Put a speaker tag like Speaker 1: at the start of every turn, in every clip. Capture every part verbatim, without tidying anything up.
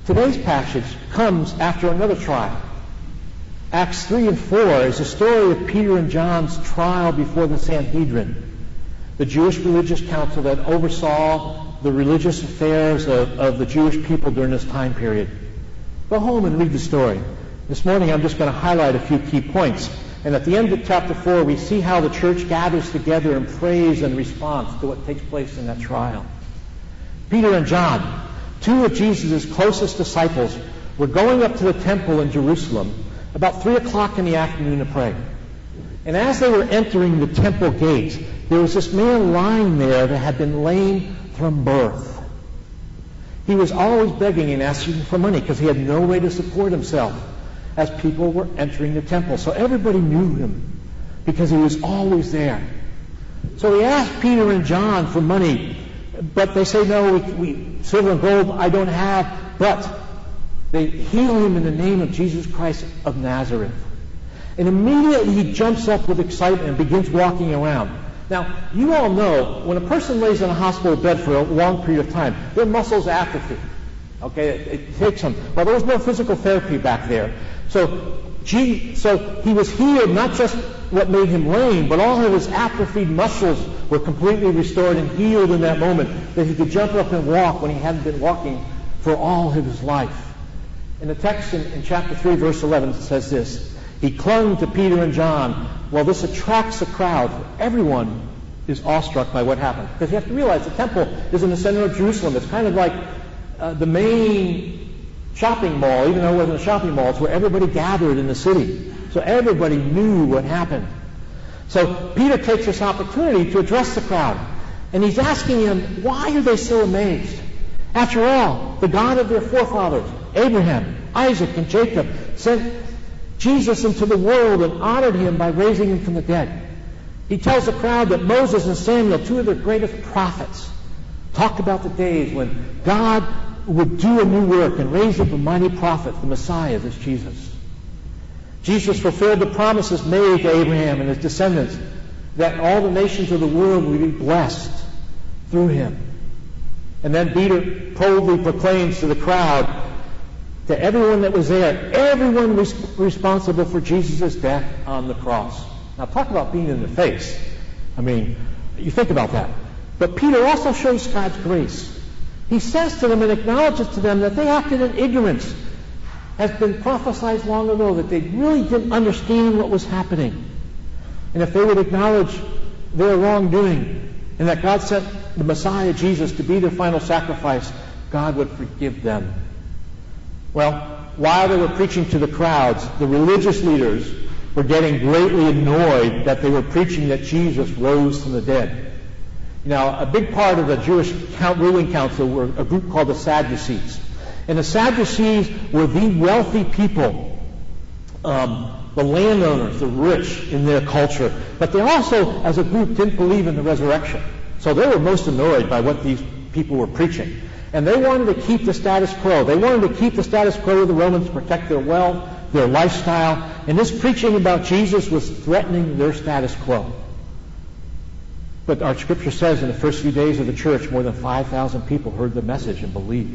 Speaker 1: Today's passage comes after another trial. Acts three and four is the story of Peter and John's trial before the Sanhedrin, the Jewish religious council that oversaw the religious affairs of, of the Jewish people during this time period. Go home and read the story. This morning I'm just going to highlight a few key points. And at the end of chapter four, we see how the church gathers together in praise and response to what takes place in that trial. Peter and John, two of Jesus' closest disciples, were going up to the temple in Jerusalem about three o'clock in the afternoon to pray. And as they were entering the temple gate, there was this man lying there that had been lame from birth. He was always begging and asking for money because he had no way to support himself as people were entering the temple. So everybody knew him because he was always there. So he asked Peter and John for money, but they say, no, we, we, silver and gold I don't have, but they heal him in the name of Jesus Christ of Nazareth. And immediately he jumps up with excitement and begins walking around. Now, you all know when a person lays in a hospital bed for a long period of time, their muscles atrophy. Okay, it, it takes them. Well, there was no physical therapy back there. So, gee, so he was healed, not just what made him lame, but all of his atrophied muscles were completely restored and healed in that moment, that he could jump up and walk when he hadn't been walking for all of his life. In the text in, in chapter three, verse eleven, it says this: he clung to Peter and John. Well, this attracts a crowd. Everyone is awestruck by what happened. Because you have to realize the temple is in the center of Jerusalem. It's kind of like uh, the main shopping mall, even though it wasn't a shopping mall. It's where everybody gathered in the city. So everybody knew what happened. So Peter takes this opportunity to address the crowd. And he's asking them, why are they so amazed? After all, the God of their forefathers, Abraham, Isaac, and Jacob, sent Jesus into the world and honored him by raising him from the dead. He tells the crowd that Moses and Samuel, two of their greatest prophets, talked about the days when God would do a new work and raise up a mighty prophet, the Messiah, this Jesus. Jesus fulfilled the promises made to Abraham and his descendants that all the nations of the world would be blessed through him. And then Peter boldly proclaims to the crowd, to everyone that was there, everyone was responsible for Jesus' death on the cross. Now talk about being in the face. I mean, you think about that. But Peter also shows God's grace. He says to them and acknowledges to them that they acted in ignorance. Has been prophesied long ago that they really didn't understand what was happening. And if they would acknowledge their wrongdoing and that God sent the Messiah, Jesus, to be their final sacrifice, God would forgive them. Well, while they were preaching to the crowds, the religious leaders were getting greatly annoyed that they were preaching that Jesus rose from the dead. Now, a big part of the Jewish ruling council were a group called the Sadducees. And the Sadducees were the wealthy people, um, the landowners, the rich in their culture. But they also, as a group, didn't believe in the resurrection. So they were most annoyed by what these people were preaching. And they wanted to keep the status quo. They wanted to keep the status quo of the Romans, protect their wealth, their lifestyle. And this preaching about Jesus was threatening their status quo. But our scripture says in the first few days of the church, more than five thousand people heard the message and believed.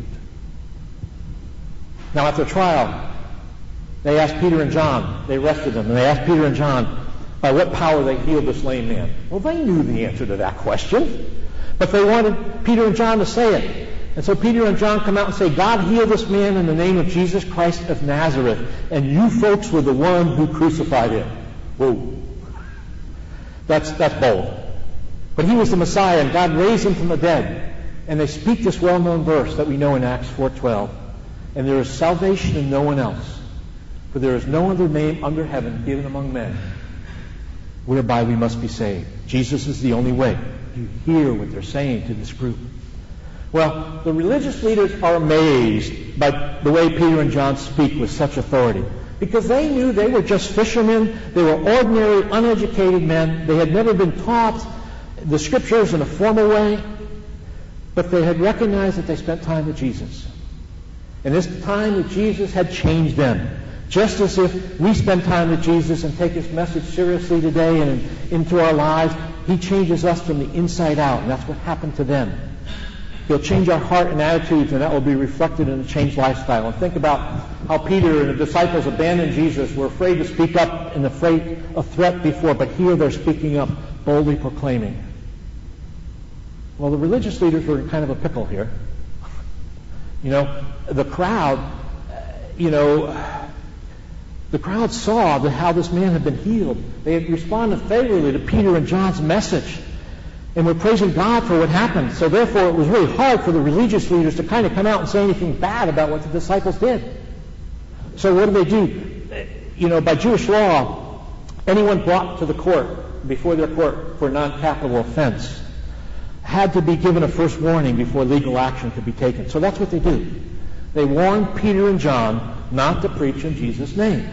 Speaker 1: Now, after trial, they asked Peter and John, they arrested them, and they asked Peter and John by what power they healed this lame man. Well, they knew the answer to that question, but they wanted Peter and John to say it. And so Peter and John come out and say, God healed this man in the name of Jesus Christ of Nazareth, and you folks were the one who crucified him. Whoa. That's, that's bold. But he was the Messiah, and God raised him from the dead. And they speak this well-known verse that we know in Acts four twelve. And there is salvation in no one else, for there is no other name under heaven given among men whereby we must be saved. Jesus is the only way. You hear what they're saying to this group. Well, the religious leaders are amazed by the way Peter and John speak with such authority, because they knew they were just fishermen. They were ordinary, uneducated men. They had never been taught the scriptures in a formal way, but they had recognized that they spent time with Jesus. And this time with Jesus had changed them. Just as if we spend time with Jesus and take his message seriously today and in, into our lives, he changes us from the inside out, and that's what happened to them. He'll change our heart and attitudes, and that will be reflected in a changed lifestyle. And think about how Peter and the disciples abandoned Jesus, were afraid to speak up and afraid of threat before, but here they're speaking up, boldly proclaiming. Well, the religious leaders were in kind of a pickle here. You know, the crowd, you know, the crowd saw that how this man had been healed. They had responded favorably to Peter and John's message and were praising God for what happened. So therefore, it was really hard for the religious leaders to kind of come out and say anything bad about what the disciples did. So what do they do? You know, by Jewish law, anyone brought to the court, before their court, for non-capital offense had to be given a first warning before legal action could be taken. So that's what they do. They warned Peter and John not to preach in Jesus' name.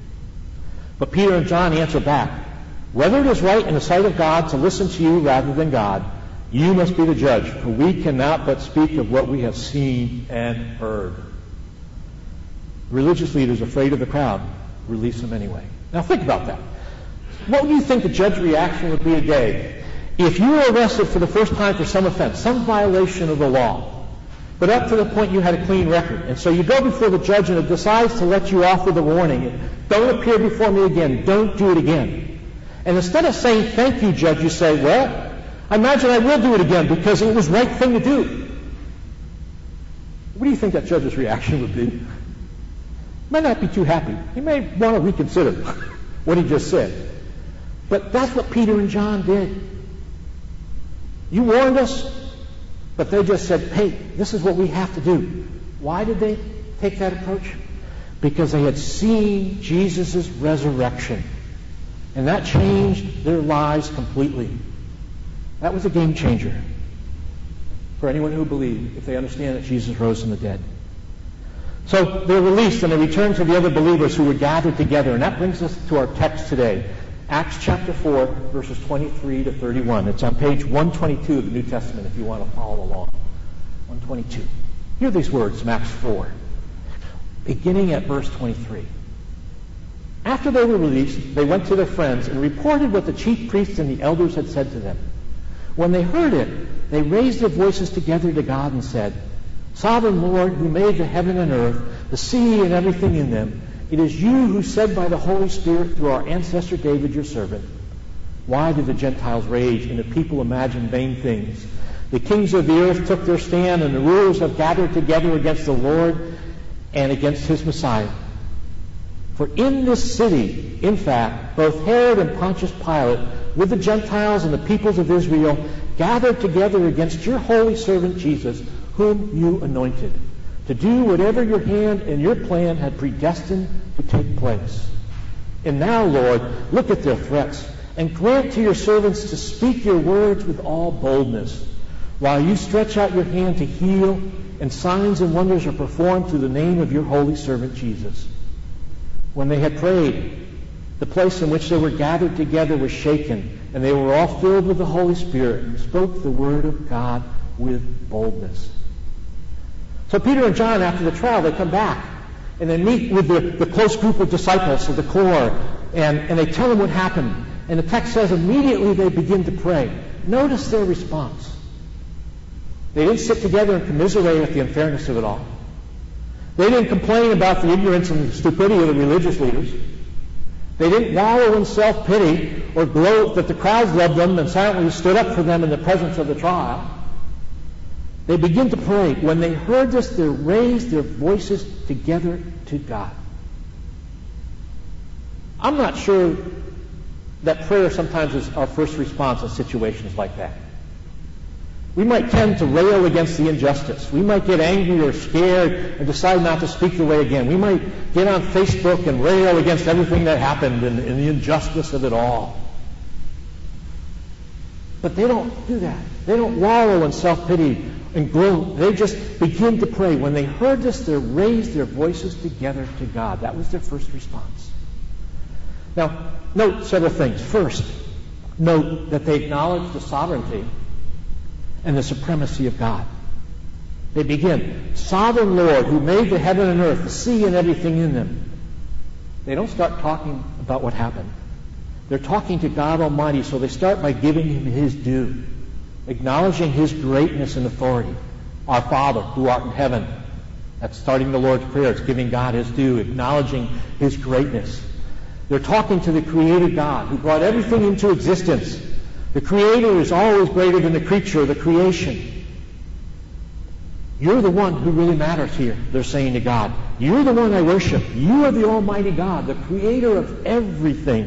Speaker 1: But Peter and John answer back, whether it is right in the sight of God to listen to you rather than God, you must be the judge, for we cannot but speak of what we have seen and heard. Religious leaders, afraid of the crowd, release them anyway. Now think about that. What do you think the judge's reaction would be today if you were arrested for the first time for some offense, some violation of the law, but up to the point you had a clean record, and so you go before the judge and it decides to let you off with a warning, don't appear before me again, don't do it again. And instead of saying, thank you, judge, you say, well, I imagine I will do it again because it was the right thing to do. What do you think that judge's reaction would be? He might not be too happy. He may want to reconsider what he just said. But that's what Peter and John did. You warned us, but they just said, hey, this is what we have to do. Why did they take that approach? Because they had seen Jesus' resurrection. And that changed their lives completely. That was a game changer for anyone who believed, if they understand that Jesus rose from the dead. So they're released and they return to the other believers who were gathered together. And that brings us to our text today. Acts chapter four, verses twenty-three to thirty-one. It's on page one twenty-two of the New Testament if you want to follow along. one twenty-two. Hear these words from Acts four, beginning at verse twenty-three. After they were released, they went to their friends and reported what the chief priests and the elders had said to them. When they heard it, they raised their voices together to God and said, Sovereign Lord, who made the heaven and earth, the sea and everything in them, it is you who said by the Holy Spirit through our ancestor David, your servant, why did the Gentiles rage and the people imagine vain things? The kings of the earth took their stand and the rulers have gathered together against the Lord and against his Messiah. For in this city, in fact, both Herod and Pontius Pilate, with the Gentiles and the peoples of Israel, gathered together against your holy servant Jesus, whom you anointed, to do whatever your hand and your plan had predestined to take place. And now, Lord, look at their threats, and grant to your servants to speak your words with all boldness, while you stretch out your hand to heal, and signs and wonders are performed through the name of your holy servant Jesus. When they had prayed, the place in which they were gathered together was shaken, and they were all filled with the Holy Spirit and spoke the word of God with boldness. So Peter and John, after the trial, they come back and they meet with the, the close group of disciples of the core, and, and they tell them what happened. And the text says immediately they begin to pray. Notice their response. They didn't sit together and commiserate at the unfairness of it all. They didn't complain about the ignorance and the stupidity of the religious leaders. They didn't wallow in self-pity or gloat that the crowds loved them and silently stood up for them in the presence of the trial. They begin to pray. When they heard this, they raised their voices together to God. I'm not sure that prayer sometimes is our first response in situations like that. We might tend to rail against the injustice. We might get angry or scared and decide not to speak the way again. We might get on Facebook and rail against everything that happened and, and the injustice of it all. But they don't do that. They don't wallow in self-pity and gloat. They just begin to pray. When they heard this, they raised their voices together to God. That was their first response. Now, note several things. First, note that they acknowledge the sovereignty and the supremacy of God. They begin, Sovereign Lord, who made the heaven and earth, the sea and everything in them. They don't start talking about what happened. They're talking to God Almighty, so they start by giving him his due, acknowledging his greatness and authority. Our Father, who art in heaven. That's starting the Lord's Prayer. It's giving God his due, acknowledging his greatness. They're talking to the Creator God who brought everything into existence. The Creator is always greater than the creature, the creation. You're the one who really matters here, they're saying to God. You're the one I worship. You are the Almighty God, the Creator of everything.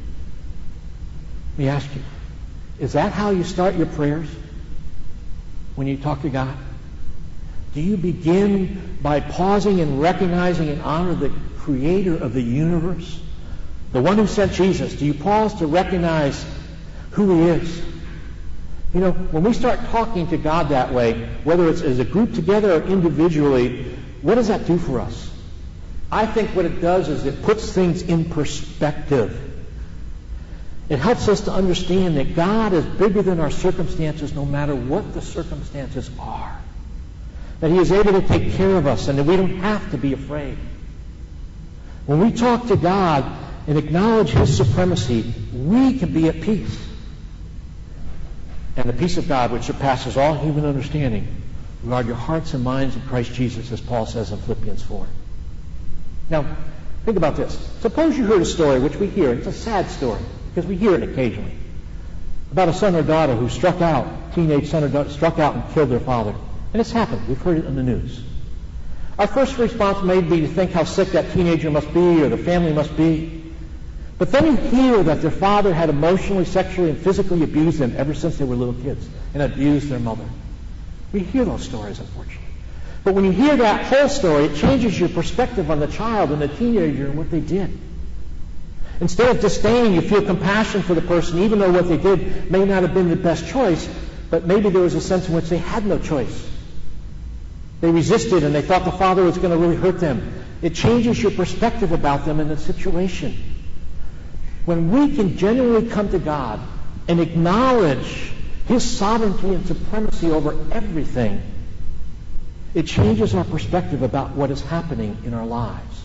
Speaker 1: Let me ask you, is that how you start your prayers when you talk to God? Do you begin by pausing and recognizing and honor the Creator of the universe? The one who sent Jesus. Do you pause to recognize who he is? You know, when we start talking to God that way, whether it's as a group together or individually, what does that do for us? I think what it does is it puts things in perspective. It helps us to understand that God is bigger than our circumstances no matter what the circumstances are. That he is able to take care of us and that we don't have to be afraid. When we talk to God and acknowledge his supremacy, we can be at peace. And the peace of God, which surpasses all human understanding, guard your hearts and minds in Christ Jesus, as Paul says in Philippians four. Now, think about this. Suppose you heard a story, which we hear. It's a sad story, because we hear it occasionally, about a son or daughter who struck out, teenage son or daughter, struck out and killed their father. And it's happened. We've heard it in the news. Our first response may be to think how sick that teenager must be or the family must be. But then you hear that their father had emotionally, sexually, and physically abused them ever since they were little kids and abused their mother. We hear those stories, unfortunately. But when you hear that whole story, it changes your perspective on the child and the teenager and what they did. Instead of disdain, you feel compassion for the person, even though what they did may not have been the best choice, but maybe there was a sense in which they had no choice. They resisted and they thought the father was going to really hurt them. It changes your perspective about them and the situation. When we can genuinely come to God and acknowledge his sovereignty and supremacy over everything, it changes our perspective about what is happening in our lives.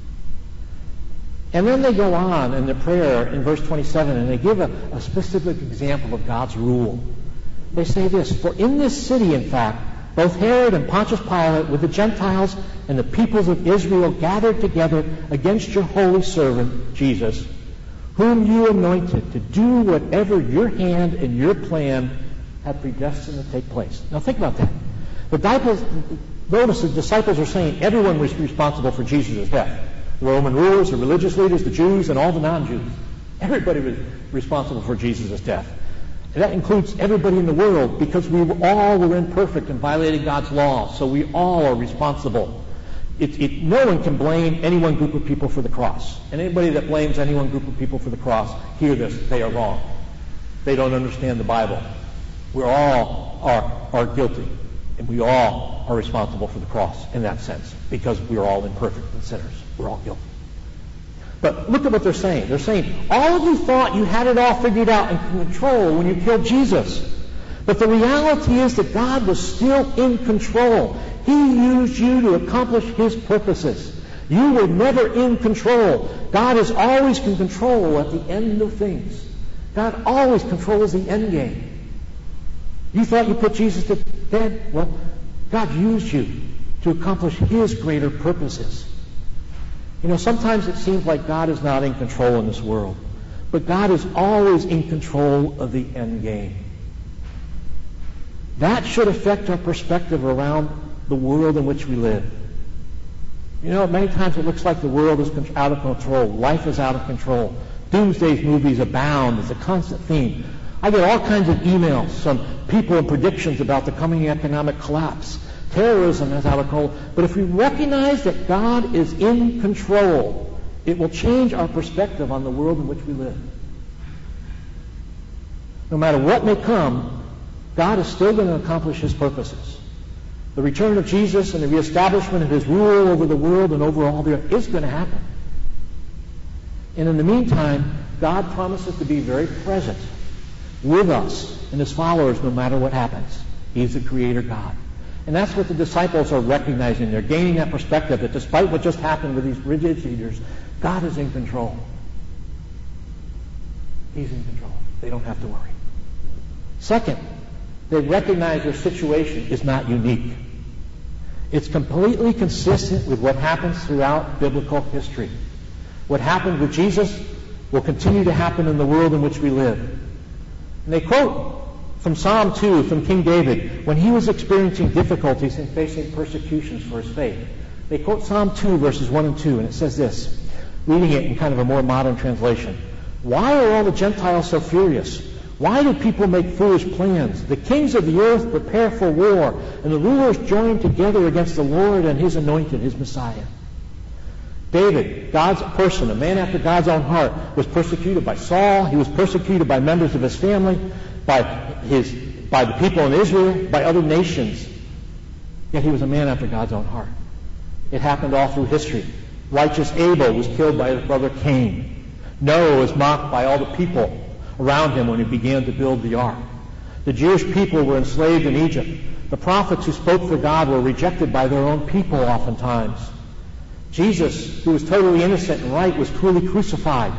Speaker 1: And then they go on in their prayer in verse twenty-seven, and they give a, a specific example of God's rule. They say this, "For in this city, in fact, both Herod and Pontius Pilate with the Gentiles and the peoples of Israel gathered together against your holy servant, Jesus, whom you anointed to do whatever your hand and your plan had predestined to take place." Now think about that. The disciples, notice the disciples are saying everyone was responsible for Jesus' death. The Roman rulers, the religious leaders, the Jews, and all the non-Jews. Everybody was responsible for Jesus' death. And that includes everybody in the world, because we all were imperfect and violated God's law, so we all are responsible. It, it, no one can blame any one group of people for the cross. And anybody that blames any one group of people for the cross, hear this, they are wrong. They don't understand the Bible. We all are, are guilty, and we all are responsible for the cross in that sense, because we're all imperfect and sinners. We're all guilty. But look at what they're saying. They're saying, all of you thought you had it all figured out and control when you killed Jesus. But the reality is that God was still in control. He used you to accomplish his purposes. You were never in control. God is always in control at the end of things. God always controls the end game. You thought you put Jesus to death? Well, God used you to accomplish his greater purposes. You know, sometimes it seems like God is not in control in this world, but God is always in control of the end game. That should affect our perspective around the world in which we live. You know, many times it looks like the world is out of control. Life is out of control. Doomsday movies abound. It's a constant theme. I get all kinds of emails from people and predictions about the coming economic collapse. Terrorism is out of control. But if we recognize that God is in control, it will change our perspective on the world in which we live. No matter what may come, God is still going to accomplish his purposes. The return of Jesus and the reestablishment of his rule over the world and over all the earth is going to happen. And in the meantime, God promises to be very present with us and his followers no matter what happens. He's the Creator God. And that's what the disciples are recognizing. They're gaining that perspective that despite what just happened with these religious leaders, God is in control. He's in control. They don't have to worry. Second, they recognize their situation is not unique. It's completely consistent with what happens throughout biblical history. What happened with Jesus will continue to happen in the world in which we live. And they quote from Psalm two, from King David, when he was experiencing difficulties and facing persecutions for his faith. They quote Psalm two, verses one and two, and it says this, reading it in kind of a more modern translation. Why are all the Gentiles so furious? Why do people make foolish plans? The kings of the earth prepare for war, and the rulers join together against the Lord and his anointed, his Messiah. David, God's person, a man after God's own heart, was persecuted by Saul. He was persecuted by members of his family, by his, by the people in Israel, by other nations. Yet he was a man after God's own heart. It happened all through history. Righteous Abel was killed by his brother Cain. Noah was mocked by all the people around him when he began to build the ark. The Jewish people were enslaved in Egypt. The prophets who spoke for God were rejected by their own people oftentimes. Jesus, who was totally innocent and right, was cruelly crucified.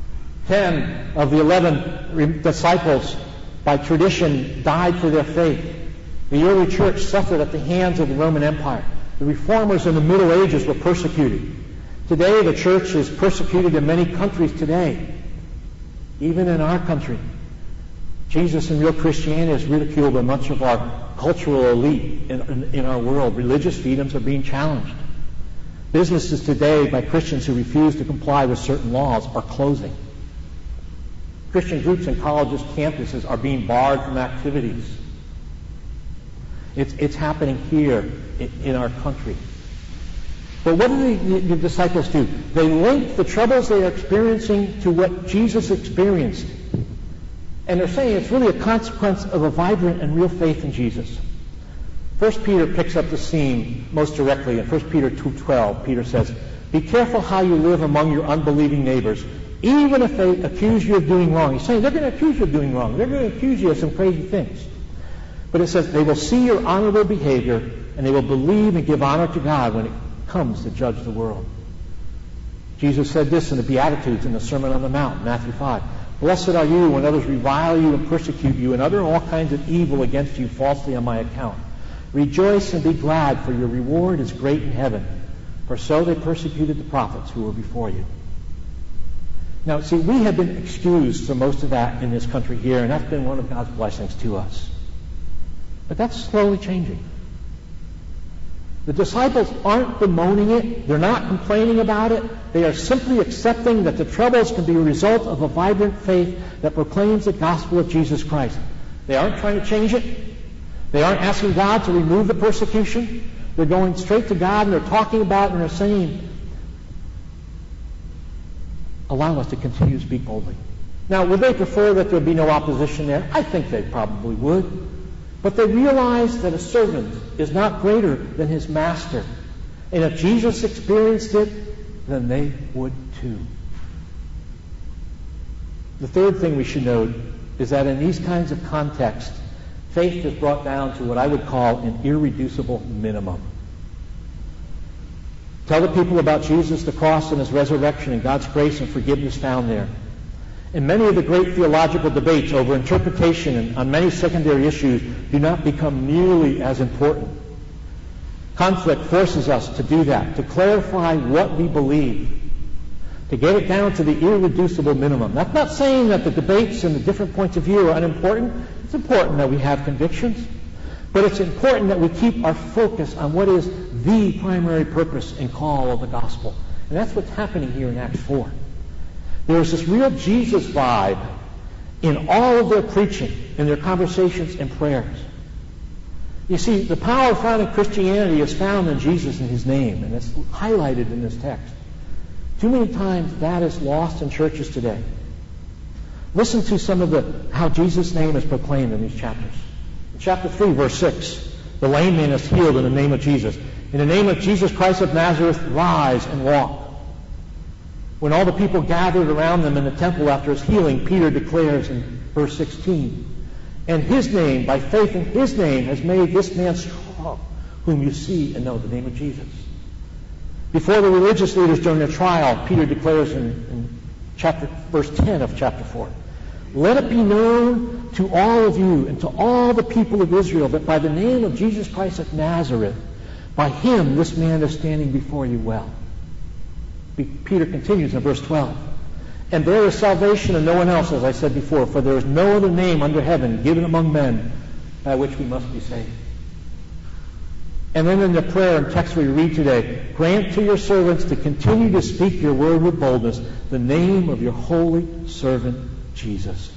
Speaker 1: Ten of the eleven disciples, by tradition, died for their faith. The early church suffered at the hands of the Roman Empire. The reformers in the Middle Ages were persecuted. Today, the church is persecuted in many countries today, even in our country. Jesus and real Christianity is ridiculed by much of our cultural elite in, in, in our world. Religious freedoms are being challenged. Businesses today by Christians who refuse to comply with certain laws are closing. Christian groups in colleges' campuses are being barred from activities. It's, it's happening here in, in our country. But what do the, the disciples do? They link the troubles they are experiencing to what Jesus experienced. And they're saying it's really a consequence of a vibrant and real faith in Jesus. First Peter picks up the scene most directly. In First Peter two twelve, Peter says, be careful how you live among your unbelieving neighbors, even if they accuse you of doing wrong. He's saying they're going to accuse you of doing wrong. They're going to accuse you of some crazy things. But it says they will see your honorable behavior, and they will believe and give honor to God when it comes to judge the world. Jesus said this in the Beatitudes in the Sermon on the Mount, Matthew five. Blessed are you when others revile you and persecute you and utter all kinds of evil against you falsely on my account. Rejoice and be glad, for your reward is great in heaven. For so they persecuted the prophets who were before you. Now, see, we have been excused from most of that in this country here, and that's been one of God's blessings to us. But that's slowly changing. The disciples aren't bemoaning it. They're not complaining about it. They are simply accepting that the troubles can be a result of a vibrant faith that proclaims the gospel of Jesus Christ. They aren't trying to change it. They aren't asking God to remove the persecution. They're going straight to God and they're talking about it and they're saying, allow us to continue to speak boldly. Now, would they prefer that there be no opposition there? I think they probably would. But they realize that a servant is not greater than his master. And if Jesus experienced it, then they would too. The third thing we should note is that in these kinds of contexts, faith is brought down to what I would call an irreducible minimum. Tell the people about Jesus, the cross, and his resurrection, and God's grace and forgiveness found there. And many of the great theological debates over interpretation and on many secondary issues do not become nearly as important. Conflict forces us to do that, to clarify what we believe, to get it down to the irreducible minimum. That's not saying that the debates and the different points of view are unimportant. It's important that we have convictions, but it's important that we keep our focus on what is the primary purpose and call of the gospel. And that's what's happening here in Acts four. There's this real Jesus vibe in all of their preaching, in their conversations and prayers. You see, the power found in Christianity is found in Jesus and his name, and it's highlighted in this text. Too many times that is lost in churches today. Listen to some of the how Jesus' name is proclaimed in these chapters. In chapter three, verse six, the lame man is healed in the name of Jesus. In the name of Jesus Christ of Nazareth, rise and walk. When all the people gathered around them in the temple after his healing, Peter declares in verse sixteen, and his name, by faith in his name, has made this man strong, whom you see and know, the name of Jesus. Before the religious leaders during their trial, Peter declares in, in chapter, verse ten of chapter four, let it be known to all of you and to all the people of Israel that by the name of Jesus Christ of Nazareth, By him, this man is standing before you well. Peter continues in verse twelve. And there is salvation in no one else, as I said before, for there is no other name under heaven given among men by which we must be saved. And then in the prayer and text we read today, grant to your servants to continue to speak your word with boldness, the name of your holy servant Jesus.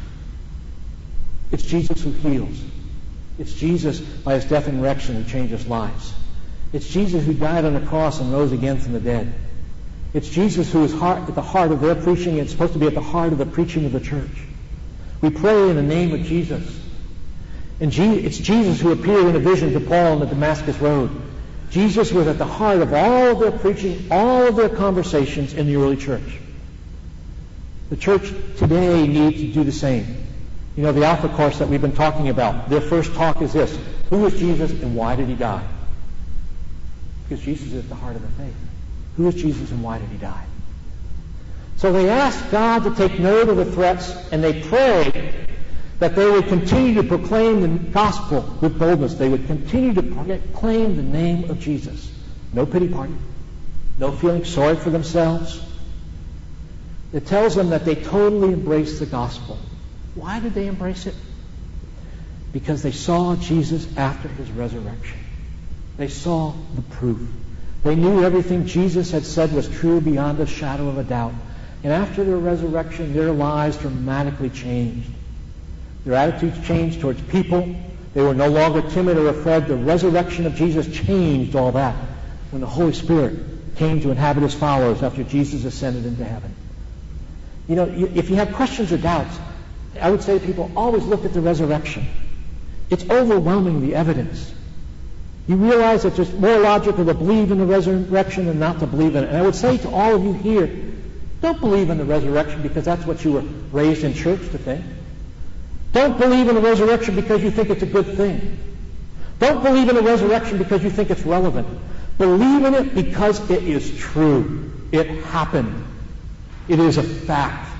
Speaker 1: It's Jesus who heals. It's Jesus, by his death and resurrection, who changes lives. It's Jesus who died on the cross and rose again from the dead. It's Jesus who is heart, at the heart of their preaching. It's supposed to be at the heart of the preaching of the church. We pray in the name of Jesus. And Je- it's Jesus who appeared in a vision to Paul on the Damascus Road. Jesus was at the heart of all of their preaching, all of their conversations in the early church. The church today needs to do the same. You know, the Alpha course that we've been talking about, their first talk is this: who is Jesus and why did he die? Because Jesus is at the heart of the faith. Who is Jesus and why did he die? So they ask God to take note of the threats, and they pray that they would continue to proclaim the gospel with boldness. They would continue to proclaim the name of Jesus. No pity party. No feeling sorry for themselves. It tells them that they totally embrace the gospel. Why did they embrace it? Because they saw Jesus after his resurrection. They saw the proof. They knew everything Jesus had said was true beyond a shadow of a doubt. And after their resurrection, their lives dramatically changed. Their attitudes changed towards people. They were no longer timid or afraid. The resurrection of Jesus changed all that when the Holy Spirit came to inhabit his followers after Jesus ascended into heaven. You know, if you have questions or doubts, I would say to people, always look at the resurrection. It's overwhelming, the evidence. You realize it's just more logical to believe in the resurrection than not to believe in it. And I would say to all of you here, don't believe in the resurrection because that's what you were raised in church to think. Don't believe in the resurrection because you think it's a good thing. Don't believe in the resurrection because you think it's relevant. Believe in it because it is true. It happened. It is a fact.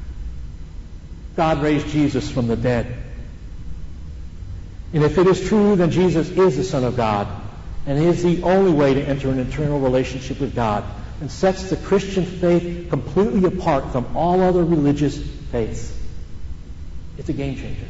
Speaker 1: God raised Jesus from the dead. And if it is true, then Jesus is the Son of God and is the only way to enter an eternal relationship with God and sets the Christian faith completely apart from all other religious faiths. It's a game changer.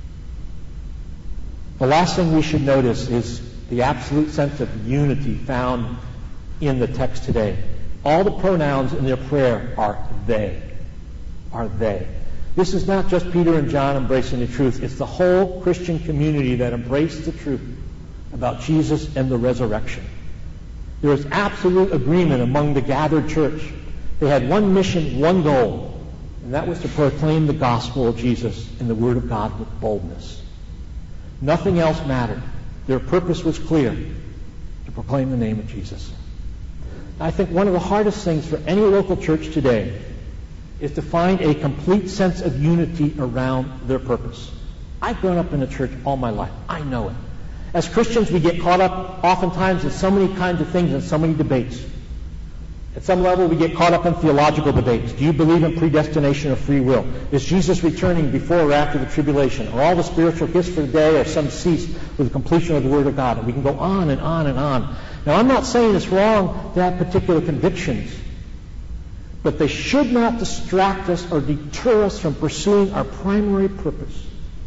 Speaker 1: The last thing we should notice is the absolute sense of unity found in the text today. All the pronouns in their prayer are they. Are they. This is not just Peter and John embracing the truth. It's the whole Christian community that embraced the truth about Jesus and the resurrection. There is absolute agreement among the gathered church. They had one mission, one goal, and that was to proclaim the gospel of Jesus and the Word of God with boldness. Nothing else mattered. Their purpose was clear: to proclaim the name of Jesus. I think one of the hardest things for any local church today is to find a complete sense of unity around their purpose. I've grown up in the church all my life. I know it. As Christians, we get caught up oftentimes in so many kinds of things and so many debates. At some level, we get caught up in theological debates. Do you believe in predestination or free will? Is Jesus returning before or after the tribulation? Are all the spiritual gifts for the day, or some cease with the completion of the Word of God? And we can go on and on and on. Now, I'm not saying it's wrong to have particular convictions, but they should not distract us or deter us from pursuing our primary purpose,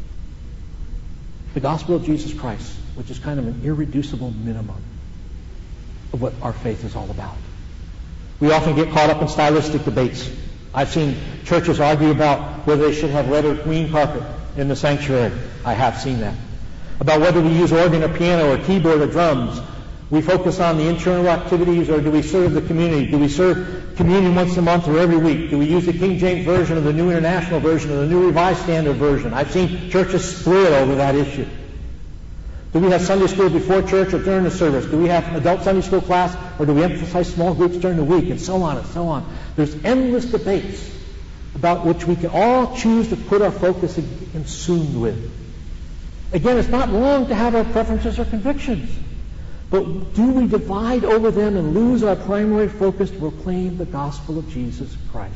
Speaker 1: the gospel of Jesus Christ, which is kind of an irreducible minimum of what our faith is all about. We often get caught up in stylistic debates. I've seen churches argue about whether they should have red or green carpet in the sanctuary. I have seen that. About whether we use organ or piano or keyboard or drums. We focus on the internal activities, or do we serve the community? Do we serve communion once a month or every week? Do we use the King James Version or the New International Version or the New Revised Standard Version? I've seen churches split over that issue. Do we have Sunday school before church or during the service? Do we have adult Sunday school class, or do we emphasize small groups during the week? And so on and so on. There's endless debates about which we can all choose to put our focus and be consumed with. Again, it's not wrong to have our preferences or convictions, but do we divide over them and lose our primary focus to proclaim the gospel of Jesus Christ?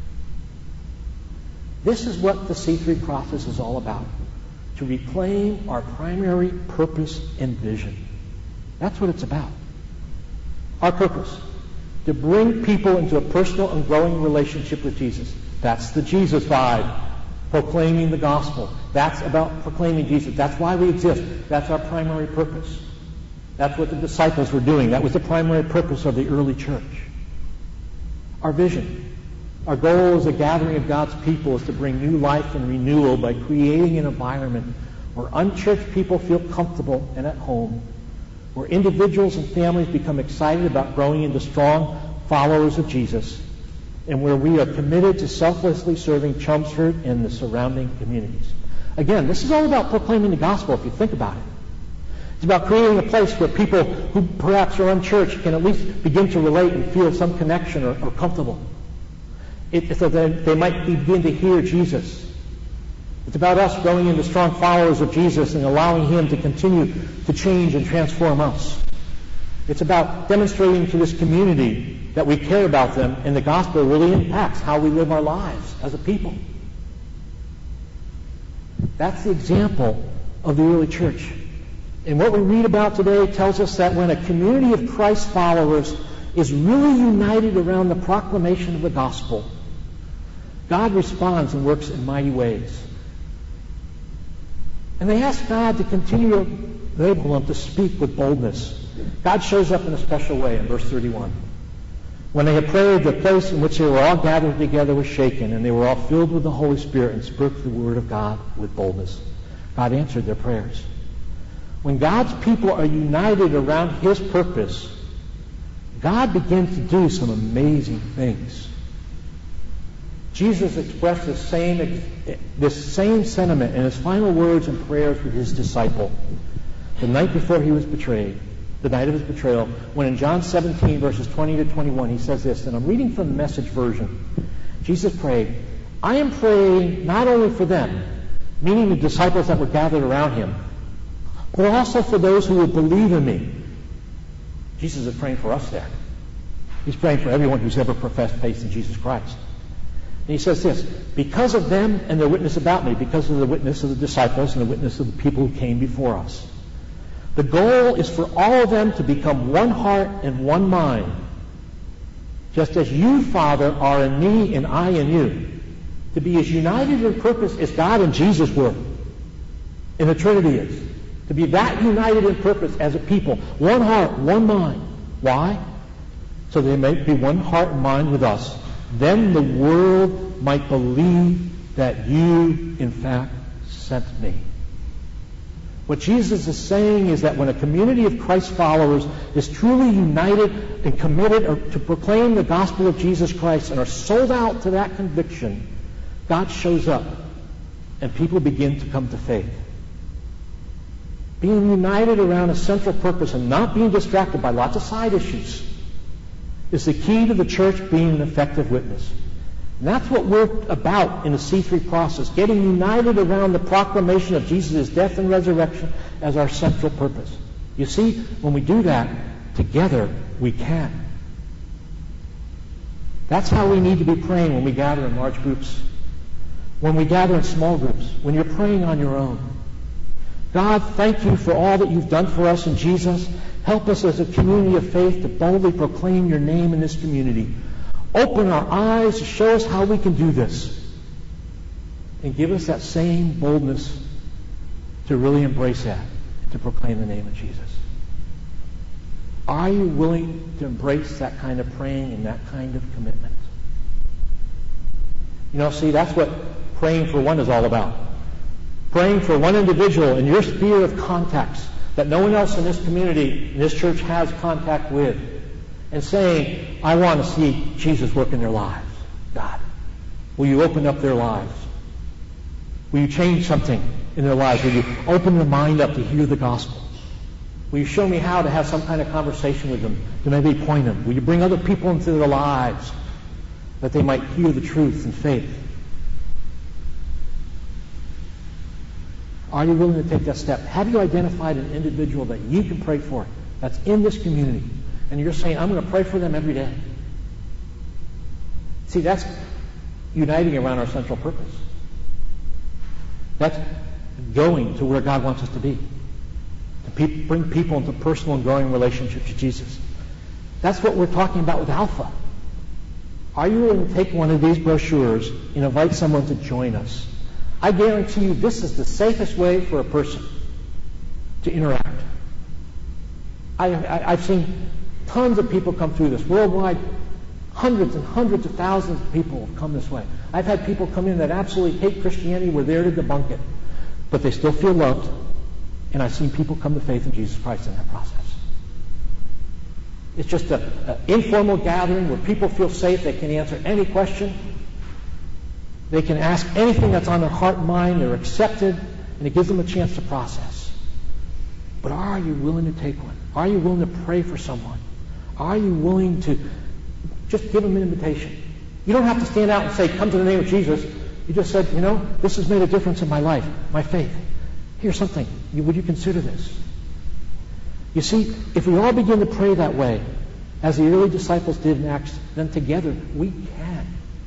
Speaker 1: This is what the C three process is all about. To reclaim our primary purpose and vision. That's what it's about. Our purpose, to bring people into a personal and growing relationship with Jesus. That's the Jesus vibe, proclaiming the gospel. That's about proclaiming Jesus. That's why we exist. That's our primary purpose. That's what the disciples were doing. That was the primary purpose of the early church. Our vision, our goal as a gathering of God's people is to bring new life and renewal by creating an environment where unchurched people feel comfortable and at home, where individuals and families become excited about growing into strong followers of Jesus, and where we are committed to selflessly serving Chelmsford and the surrounding communities. Again, this is all about proclaiming the gospel if you think about it. It's about creating a place where people who perhaps are unchurched can at least begin to relate and feel some connection or, or comfortable. It, so that they might begin to hear Jesus. It's about us growing into strong followers of Jesus and allowing Him to continue to change and transform us. It's about demonstrating to this community that we care about them, and the gospel really impacts how we live our lives as a people. That's the example of the early church. And what we read about today tells us that when a community of Christ followers is really united around the proclamation of the gospel, God responds and works in mighty ways. And they ask God to continue to enable them to speak with boldness. God shows up in a special way in verse thirty-one. When they had prayed, the place in which they were all gathered together was shaken, and they were all filled with the Holy Spirit and spoke the word of God with boldness. God answered their prayers. When God's people are united around His purpose, God begins to do some amazing things. Jesus expressed the same, this same sentiment in His final words and prayers with His disciple the night before He was betrayed, the night of His betrayal, when in John seventeen, verses twenty to twenty-one, He says this, and I'm reading from the Message version. Jesus prayed, I am praying not only for them, meaning the disciples that were gathered around Him, but also for those who will believe in me. Jesus is praying for us there. He's praying for everyone who's ever professed faith in Jesus Christ. And He says this, because of them and their witness about me, because of the witness of the disciples and the witness of the people who came before us, the goal is for all of them to become one heart and one mind, just as you, Father, are in me and I in you, to be as united in purpose as God and Jesus were, and the Trinity is. To be that united in purpose as a people. One heart, one mind. Why? So they may be one heart and mind with us. Then the world might believe that you, in fact, sent me. What Jesus is saying is that when a community of Christ followers is truly united and committed to proclaim the gospel of Jesus Christ and are sold out to that conviction, God shows up and people begin to come to faith. Being united around a central purpose and not being distracted by lots of side issues is the key to the church being an effective witness. And that's what we're about in the C three process, getting united around the proclamation of Jesus' death and resurrection as our central purpose. You see, when we do that, together we can. That's how we need to be praying when we gather in large groups, when we gather in small groups, when you're praying on your own. God, thank you for all that you've done for us in Jesus. Help us as a community of faith to boldly proclaim your name in this community. Open our eyes to show us how we can do this. And give us that same boldness to really embrace that, to proclaim the name of Jesus. Are you willing to embrace that kind of praying and that kind of commitment? You know, see, that's what praying for one is all about. Praying for one individual in your sphere of contacts that no one else in this community, in this church, has contact with. And saying, I want to see Jesus work in their lives. God, will you open up their lives? Will you change something in their lives? Will you open their mind up to hear the gospel? Will you show me how to have some kind of conversation with them, to maybe point them? Will you bring other people into their lives that they might hear the truth and faith? Are you willing to take that step? Have you identified an individual that you can pray for that's in this community? And you're saying, I'm going to pray for them every day. See, that's uniting around our central purpose. That's going to where God wants us to be. to pe- bring people into personal and growing relationships with Jesus. That's what we're talking about with Alpha. Are you willing to take one of these brochures and invite someone to join us? I guarantee you this is the safest way for a person to interact. I, I, I've seen tons of people come through this. Worldwide, hundreds and hundreds of thousands of people have come this way. I've had people come in that absolutely hate Christianity. We're there to debunk it. But they still feel loved. And I've seen people come to faith in Jesus Christ in that process. It's just an informal gathering where people feel safe. They can answer any question. They can ask anything that's on their heart and mind. They're accepted, and it gives them a chance to process. But are you willing to take one? Are you willing to pray for someone? Are you willing to just give them an invitation? You don't have to stand out and say, come to the name of Jesus. You just said, you know, this has made a difference in my life, my faith. Here's something. Would you consider this? You see, if we all begin to pray that way, as the early disciples did in Acts, then together we can.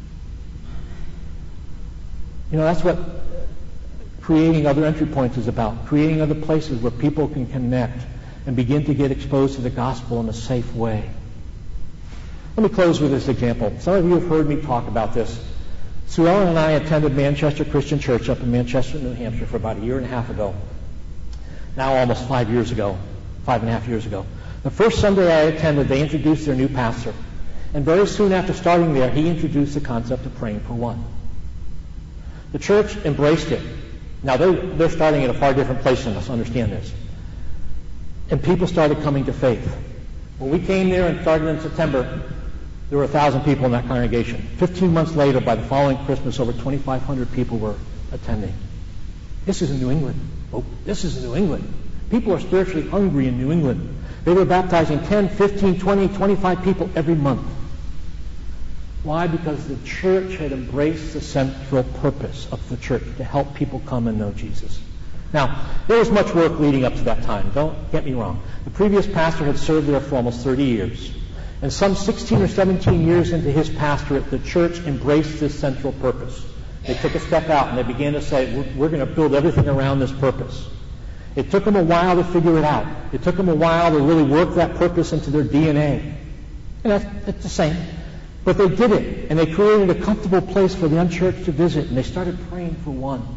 Speaker 1: You know, that's what creating other entry points is about. Creating other places where people can connect and begin to get exposed to the gospel in a safe way. Let me close with this example. Some of you have heard me talk about this. Sue Ellen and I attended Manchester Christian Church up in Manchester, New Hampshire for about a year and a half ago. Now almost five years ago. Five and a half years ago. The first Sunday I attended, they introduced their new pastor. And very soon after starting there, he introduced the concept of praying for one. The church embraced it. Now, they're, they're starting at a far different place than us, understand this. And people started coming to faith. When we came there and started in September, there were one thousand people in that congregation. Fifteen months later, by the following Christmas, over twenty-five hundred people were attending. This is in New England. Oh, this is in New England. People are spiritually hungry in New England. They were baptizing ten, fifteen, twenty, twenty-five people every month. Why? Because the church had embraced the central purpose of the church to help people come and know Jesus. Now, there was much work leading up to that time. Don't get me wrong. The previous pastor had served there for almost thirty years. And some sixteen or seventeen years into his pastorate, the church embraced this central purpose. They took a step out and they began to say, we're, we're going to build everything around this purpose. It took them a while to figure it out. It took them a while to really work that purpose into their D N A. And that's, that's the same. But they did it, and they created a comfortable place for the unchurched to visit, and they started praying for one.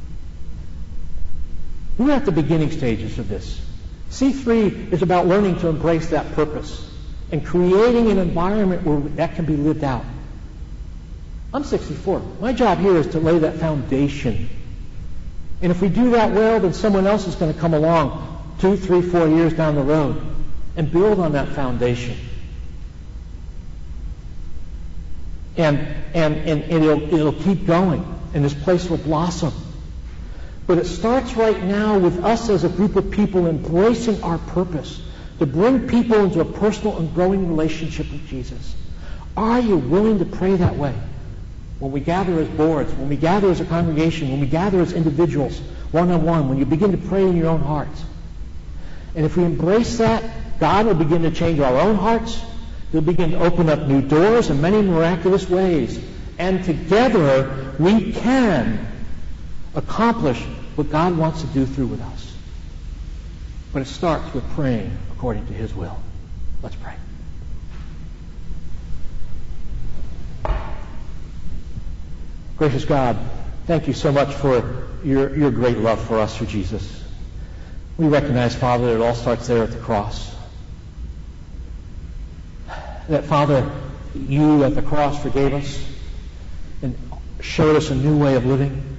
Speaker 1: We're at the beginning stages of this. C three is about learning to embrace that purpose and creating an environment where that can be lived out. I'm sixty-four. My job here is to lay that foundation. And if we do that well, then someone else is going to come along two, three, four years down the road and build on that foundation. And, and, and it'll, it'll keep going, and this place will blossom. But it starts right now with us as a group of people embracing our purpose to bring people into a personal and growing relationship with Jesus. Are you willing to pray that way? When we gather as boards, when we gather as a congregation, when we gather as individuals, one-on-one, when you begin to pray in your own hearts. And if we embrace that, God will begin to change our own hearts. He'll begin to open up new doors in many miraculous ways. And together, we can accomplish what God wants to do through with us. But it starts with praying according to His will. Let's pray. Gracious God, thank you so much for your, your great love for us through Jesus. We recognize, Father, that it all starts there at the cross. That, Father, you at the cross forgave us and showed us a new way of living.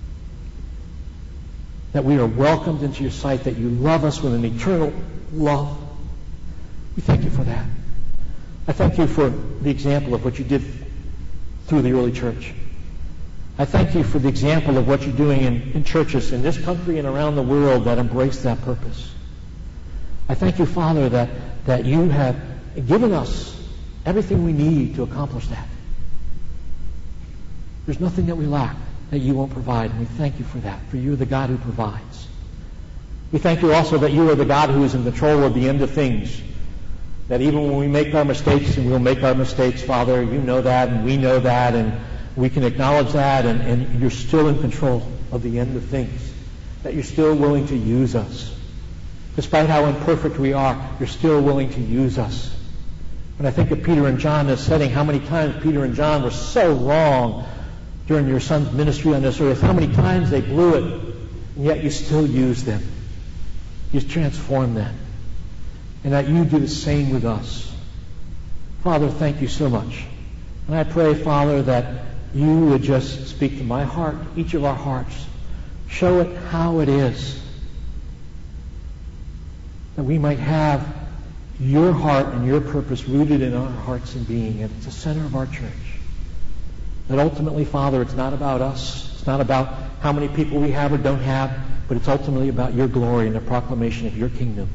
Speaker 1: That we are welcomed into your sight, that you love us with an eternal love. We thank you for that. I thank you for the example of what you did through the early church. I thank you for the example of what you're doing in, in churches in this country and around the world that embrace that purpose. I thank you, Father, that, that you have given us everything we need to accomplish that. There's nothing that we lack that you won't provide, and we thank you for that, for you are the God who provides. We thank you also that you are the God who is in control of the end of things, that even when we make our mistakes, and we'll make our mistakes, Father, you know that, and we know that, and we can acknowledge that, and, and you're still in control of the end of things, that you're still willing to use us. Despite how imperfect we are, you're still willing to use us. When I think of Peter and John in this setting, how many times Peter and John were so wrong during your son's ministry on this earth, how many times they blew it, and yet you still use them. You transform them. And that you do the same with us. Father, thank you so much. And I pray, Father, that you would just speak to my heart, each of our hearts. Show it how it is. That we might have your heart and your purpose rooted in our hearts and being at the center of our church. That ultimately, Father, it's not about us. It's not about how many people we have or don't have, but it's ultimately about your glory and the proclamation of your kingdom.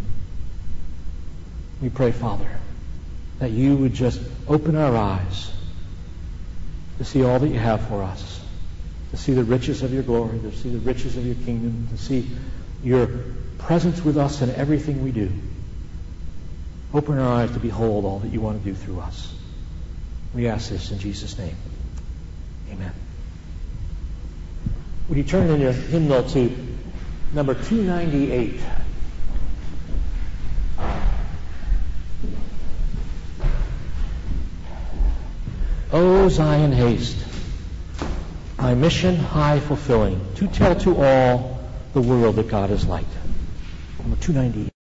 Speaker 1: We pray, Father, that you would just open our eyes to see all that you have for us, to see the riches of your glory, to see the riches of your kingdom, to see your presence with us in everything we do. Open our eyes to behold all that you want to do through us. We ask this in Jesus' name. Amen. Would you turn in your hymnal to number two ninety-eight? O Zion, haste, thy mission high fulfilling, to tell to all the world that God is light. Number two ninety-eight.